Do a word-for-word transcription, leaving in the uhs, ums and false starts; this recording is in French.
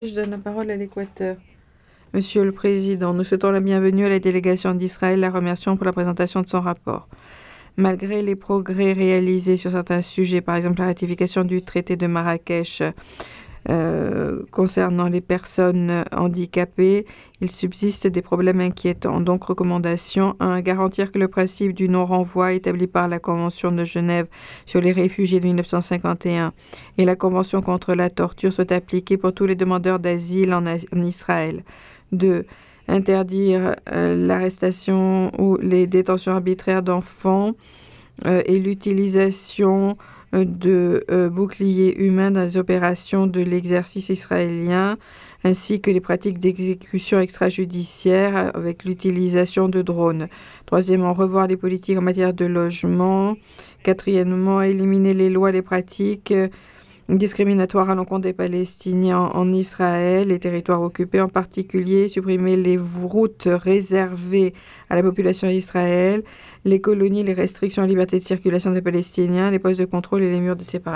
Je donne la parole à l'Équateur. Monsieur le Président, nous souhaitons la bienvenue à la délégation d'Israël, la remercions pour la présentation de son rapport. Malgré les progrès réalisés sur certains sujets, par exemple la ratification du traité de Marrakech euh, concernant les personnes handicapées, il subsiste des problèmes inquiétants. Donc, recommandation un. Garantir que le principe du non-renvoi établi par la Convention de Genève sur les réfugiés de mille neuf cent cinquante et un et la Convention contre la torture soient appliqués pour tous les demandeurs d'asile en, en Israël. deux. Interdire euh, l'arrestation ou les détentions arbitraires d'enfants euh, et l'utilisation de euh, boucliers humains dans les opérations de l'exercice israélien, ainsi que les pratiques d'exécution extrajudiciaire avec l'utilisation de drones. Troisièmement, revoir les politiques en matière de logement. Quatrièmement, éliminer les lois et les pratiques discriminatoires à l'encontre des Palestiniens en Israël, les territoires occupés en particulier, supprimer les routes réservées à la population d'Israël, les colonies, les restrictions à la liberté de circulation des Palestiniens, les postes de contrôle et les murs de séparation.